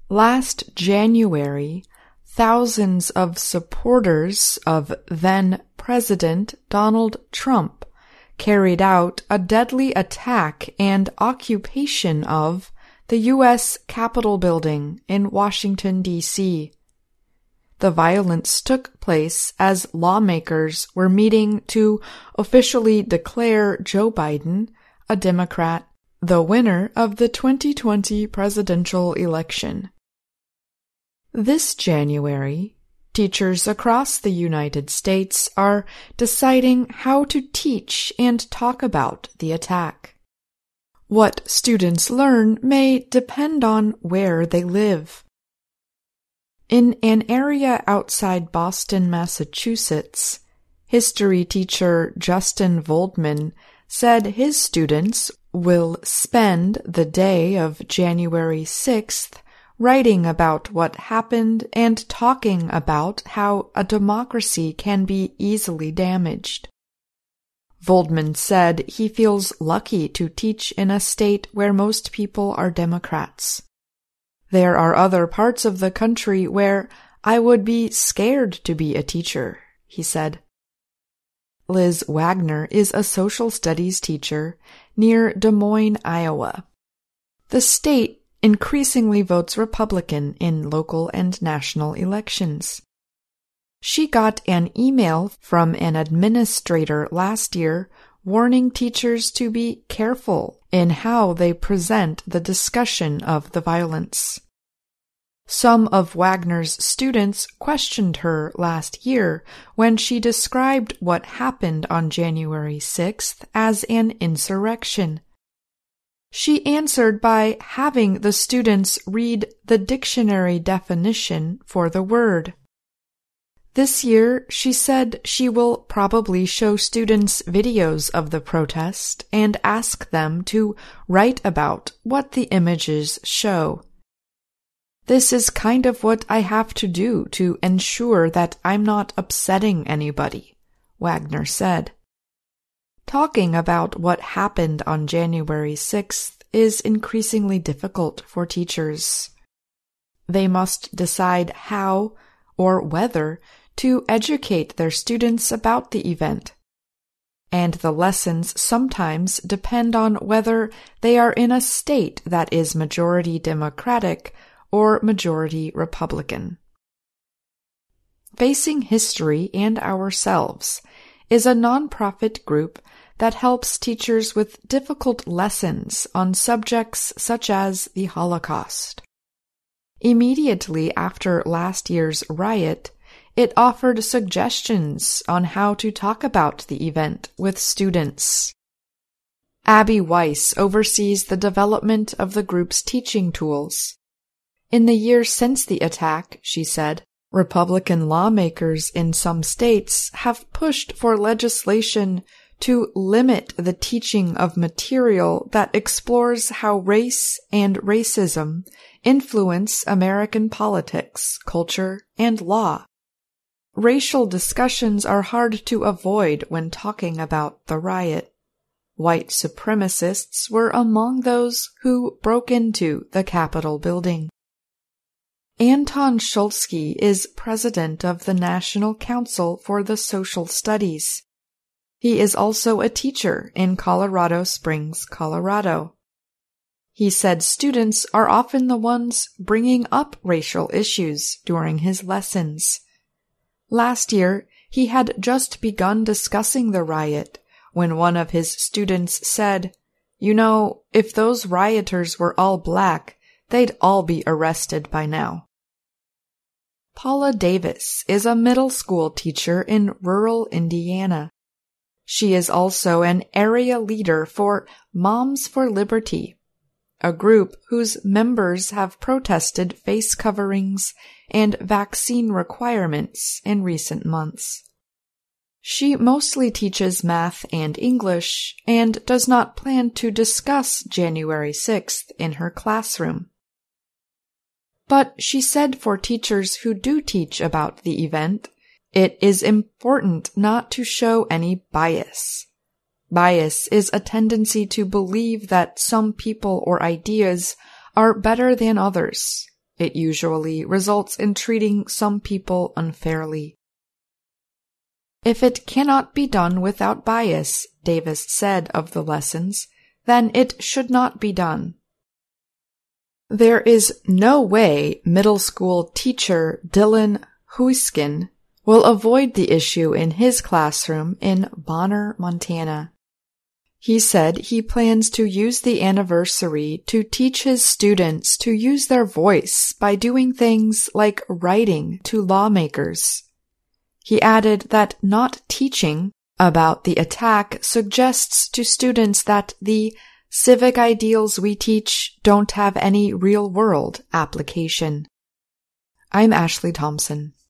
Last January, thousands of supporters of then-President Donald Trump carried out a deadly attack and occupation of the U.S. Capitol building in Washington, D.C. The violence took place as lawmakers were meeting to officially declare Joe Biden, a Democrat, the winner of the 2020 presidential election. This January, teachers across the United States are deciding how to teach and talk about the attack. What students learn may depend on where they live. In an area outside Boston, Massachusetts, history teacher Justin Voldman said his students will spend the day of January 6th writing about what happened and talking about how a democracy can be easily damaged. Voldman said he feels lucky to teach in a state where most people are Democrats. There are other parts of the country where I would be scared to be a teacher, he said. Liz Wagner is a social studies teacher near Des Moines, Iowa. The state increasingly votes Republican in local and national elections. She got an email from an administrator last year warning teachers to be careful in how they present the discussion of the violence. Some of Wagner's students questioned her last year when she described what happened on January 6th as an insurrection. She answered by having the students read the dictionary definition for the word. This year, she said she will probably show students videos of the protest and ask them to write about what the images show. This is kind of what I have to do to ensure that I'm not upsetting anybody, Wagner said. Talking about what happened on January 6th is increasingly difficult for teachers. They must decide how or whether to educate their students about the event. And the lessons sometimes depend on whether they are in a state that is majority Democratic or majority Republican. Facing History and Ourselves is a nonprofit group that helps teachers with difficult lessons on subjects such as the Holocaust. Immediately after last year's riot, it offered suggestions on how to talk about the event with students. Abby Weiss oversees the development of the group's teaching tools. In the year since the attack, she said, Republican lawmakers in some states have pushed for legislation to limit the teaching of material that explores how race and racism influence American politics, culture, and law. Racial discussions are hard to avoid when talking about the riot. White supremacists were among those who broke into the Capitol building. Anton Shulsky is president of the National Council for the Social Studies. He is also a teacher in Colorado Springs, Colorado. He said students are often the ones bringing up racial issues during his lessons. Last year, he had just begun discussing the riot when one of his students said, "You know, if those rioters were all black, they'd all be arrested by now." Paula Davis is a middle school teacher in rural Indiana. She is also an area leader for Moms for Liberty, a group whose members have protested face coverings and vaccine requirements in recent months. She mostly teaches math and English and does not plan to discuss January 6th in her classroom. But she said for teachers who do teach about the event, it is important not to show any bias. Bias is a tendency to believe that some people or ideas are better than others, It usually results in treating some people unfairly. If it cannot be done without bias, Davis said of the lessons, then it should not be done. There is no way middle school teacher Dylan Huiskin will avoid the issue in his classroom in Bonner, Montana. He said he plans to use the anniversary to teach his students to use their voice by doing things like writing to lawmakers. He added that not teaching about the attack suggests to students that the civic ideals we teach don't have any real-world application. I'm Ashley Thompson.